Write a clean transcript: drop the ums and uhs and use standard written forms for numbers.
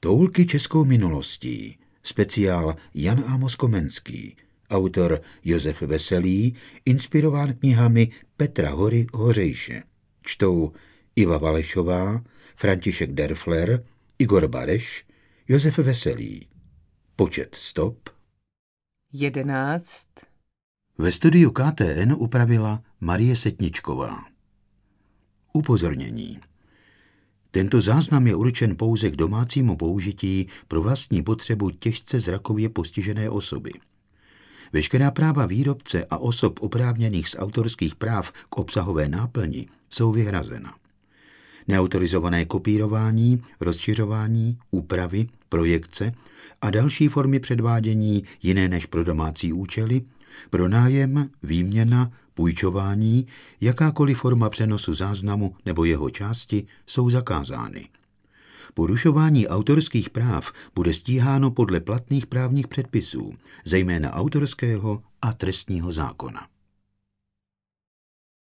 Toulky českou minulostí. Speciál Jan Amos Komenský. Autor Josef Veselý, inspirován knihami Petra Hory Hořejše. Čtou Iva Valešová, František Derfler, Igor Bareš, Josef Veselý. Počet stop 11. Ve studiu KTN upravila Marie Setničková. Upozornění. Tento záznam je určen pouze k domácímu použití pro vlastní potřebu těžce zrakově postižené osoby. Veškerá práva výrobce a osob oprávněných z autorských práv k obsahové náplni jsou vyhrazena. Neautorizované kopírování, rozšiřování, úpravy, projekce a další formy předvádění jiné než pro domácí účely, pronájem, výměna, půjčování, jakákoliv forma přenosu záznamu nebo jeho části jsou zakázány. Porušování autorských práv bude stíháno podle platných právních předpisů, zejména autorského a trestního zákona.